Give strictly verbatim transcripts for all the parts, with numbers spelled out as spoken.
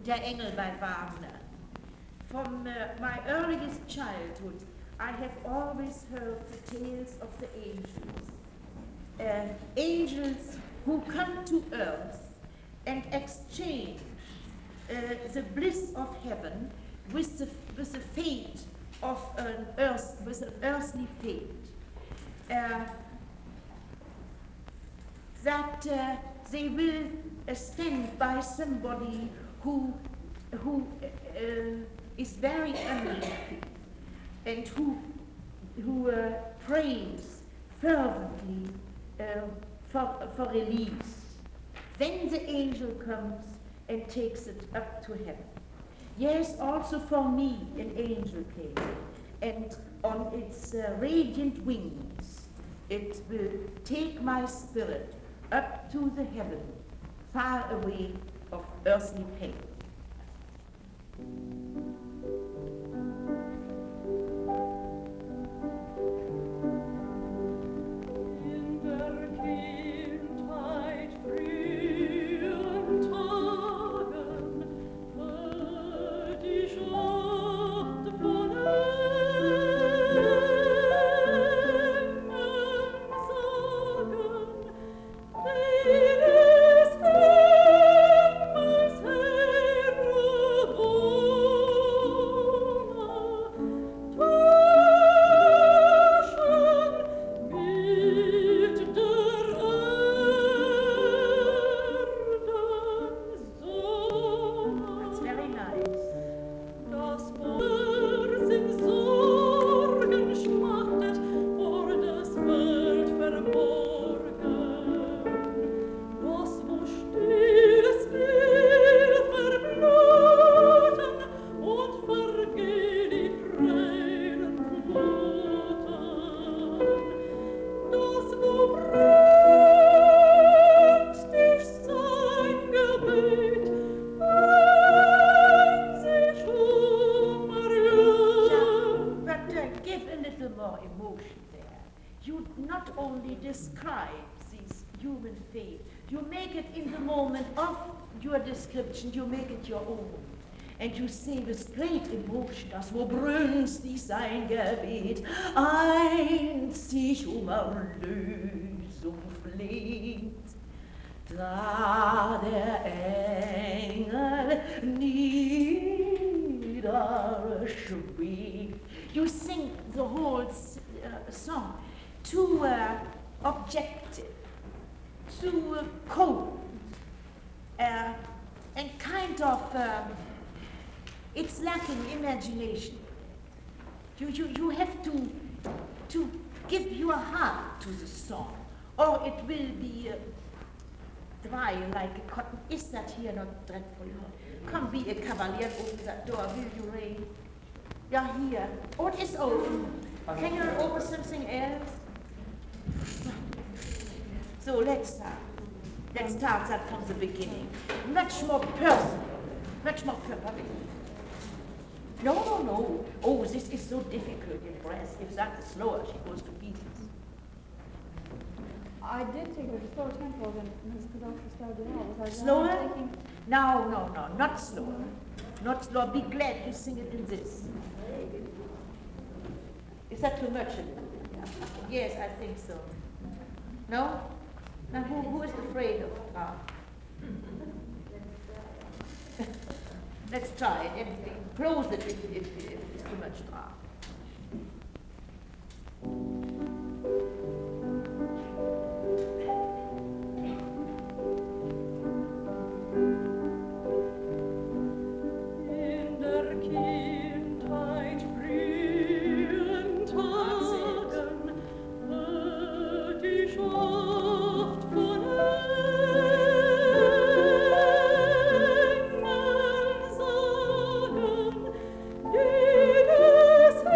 der Engel bei Wagner. From uh, my earliest childhood, I have always heard the tales of the angels. Uh, angels who come to earth and exchange uh, the bliss of heaven with the, with the fate of an earth, with an earthly fate. Uh, that uh, they will uh, stand by somebody who, who uh, is very unlucky and who, who uh, prays fervently uh, for, for release. Then the angel comes and takes it up to heaven. Yes, also for me an angel came, and on its uh, radiant wings it will take my spirit up to the heaven, far away of earthly pain. You make it your own, and you say with great emotion, das wo brünstig sein Gebet, einst sich um Erlösung fleht, da der Engel niederschwebt. You sing the whole uh, song too uh, objective, too uh, cold, uh, and kind of, um, it's lacking imagination. You, you, you have to, to give your heart to the song, or it will be uh, dry like a cotton. Is that here not dreadful? Come be a cavalier, open that door, will you, Ray? Yeah, here. Oh, it is open. Can you open something else? So let's start. Let's start that from the beginning. Much more personal. Much more personal. No, no, no. Oh, this is so difficult in brass. If that is slower, she goes to pieces. I did take it at a slower tempo than Miz Kadosha started out. Was I Slower? Taking... No, no, no, not slower. Not slower. Be glad you sing it in this. Is that too much? Yes, I think so. No? Now, who, who is afraid of ah. Let's try it. Anything. Close it if, if, if it's too much ah. Yes.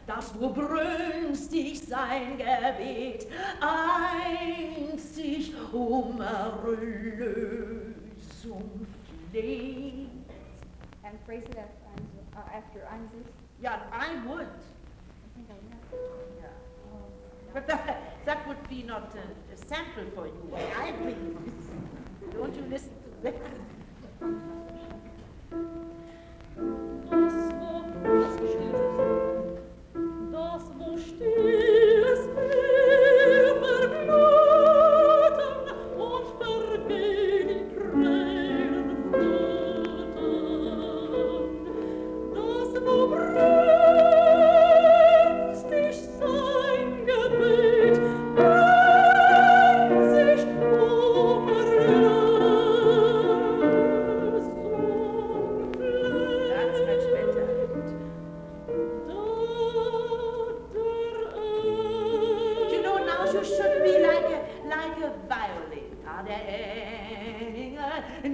das wo brünstig sein Gebet einzig um Erlösung fleht. And phrase it after einzig. Uh, after einzig. Yeah, I would. I think I know. Yeah. Oh. But that, that would be not a, a sample for you. I bring this. Don't you listen to that? Das, wo, das Gestilles, das, wo stilles Meer vergluten und vergehen in Tränen fluten, das, wo brünstig sein Gebet einzig um Erlösung That's much better. You know, now you should be like a like a violin. Ah, der Engel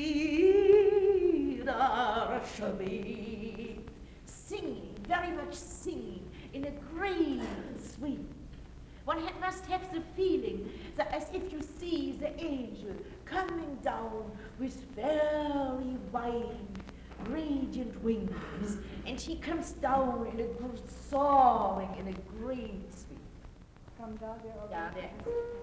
niederschwebt. Singing, very much singing, in a great swing. One ha- must have the feeling that as if you see the angel coming down with very wide, radiant wings, and he comes down in a gr- soaring in a great swing. Come down there. Or Ja, der.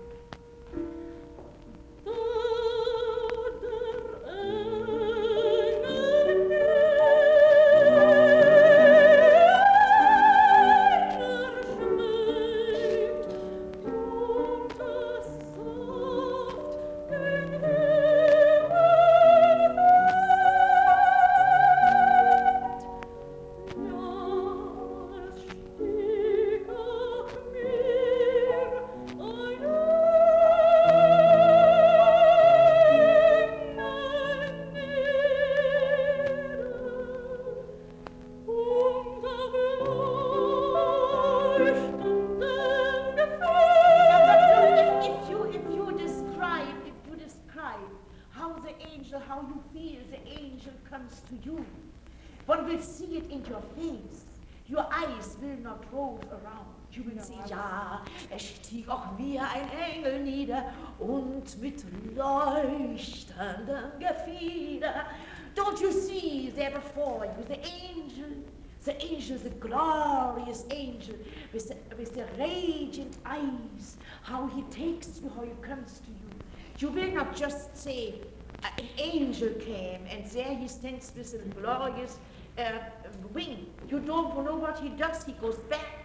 One will see it in your face. Your eyes will not rove around. You will see, ja, es stieg auch wie ein Engel nieder und mit leuchtendem Gefieder. Don't you see there before you the angel, the angel, the glorious angel with the, with the radiant eyes, how he takes you, how he comes to you. You will not just say, an angel came and there he stands with a glorious uh, wing. You don't know what he does, he goes back.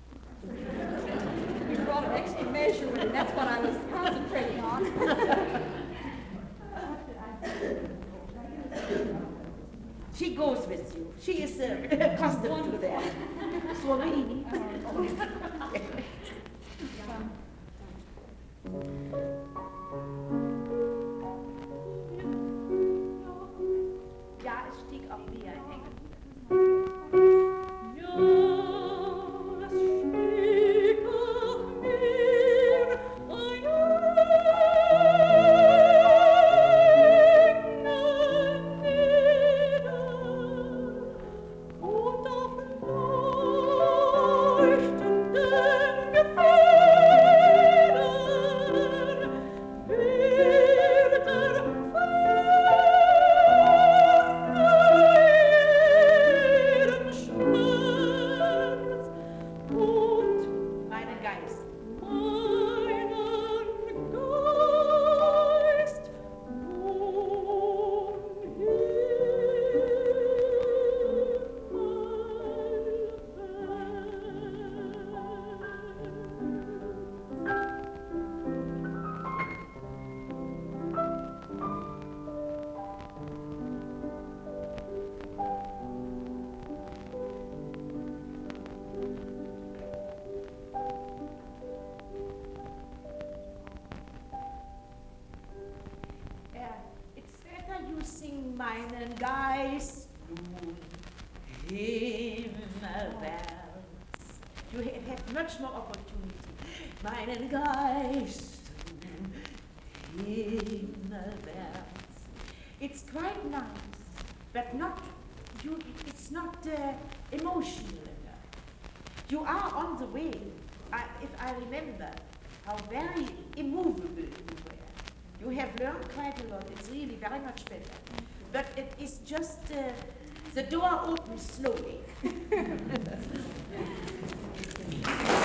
You brought an extra measurement, and that's what I was concentrating on. She goes with you. She is uh, accustomed to that. Swahili. Ja, es stieg auch wie ein Engel. Meinen Geist nun himmelwärts. You have, have much more opportunity. Meinen Geist nun himmelwärts. It's quite nice, but not you. It's not uh, emotional enough. You are on the way. I, if I remember how very immovable you were. You have learned quite a lot. It's really very much better. But it is just, uh, the door opens slowly.